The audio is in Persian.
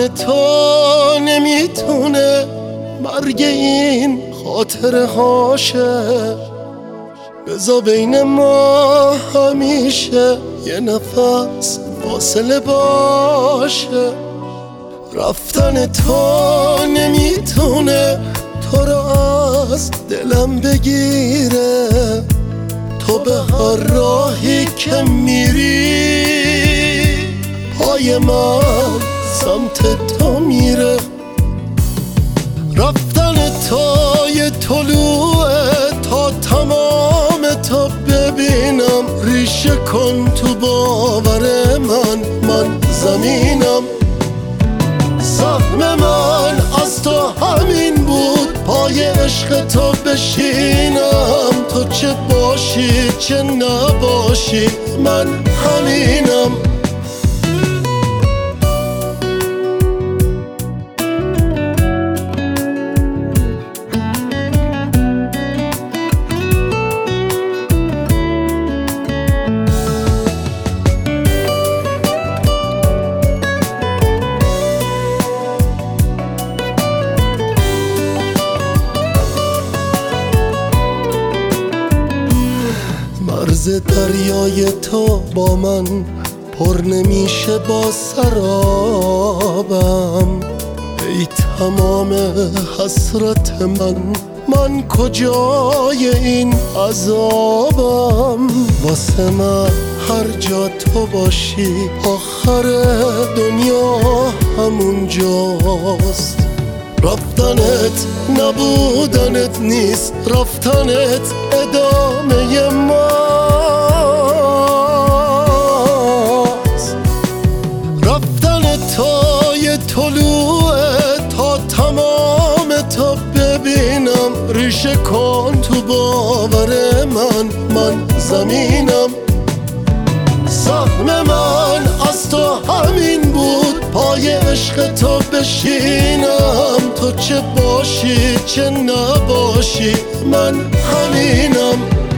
رفتن تو نمیتونه مرگ این خاطره هاشه، بذار بین ما همیشه یه نفس فاصله باشه. رفتن تو نمیتونه تو رو از دلم بگیره، تو به هر راهی که میری پای من سمت تو میره. رفتن تو یه طلوعه تا تمام تو ببینم، ریشه کن تو باور من زمینم. سهم من از تو همین بود، پای عشق تو بشینم، تو چه باشی چه نباشی من همینم. مرز دریای تو با من پر نمیشه با سرابم، ای تمام حسرت من کجای این عذابم. واسه من هر جا تو باشی آخر دنیا همون جاست. رفتنت نبودنت نیست، رفتنت ادامه ماست. رفتن تو یه طلوعه تا تمام تو ببینم، ریشه کن تو باور من زمینم. سهم من از تو همین بود، پای عشق تو بشینم، تو چه باشی چه نباشی من همینم.